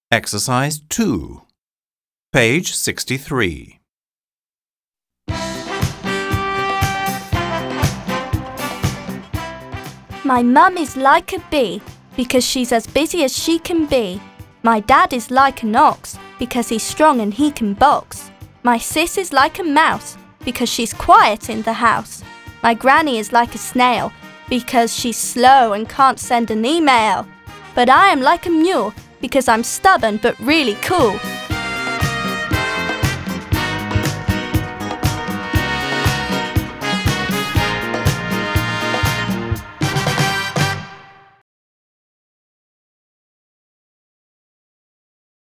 Exercise 2. Page 63. My mum is like a bee because she's as busy as she can be. My dad is like an ox because he's strong and he can box. My sis is like a mouse because she's quiet in the house. My granny is like a snail because she's slow and can't send an email. But I am like a mule because I'm stubborn but really cool.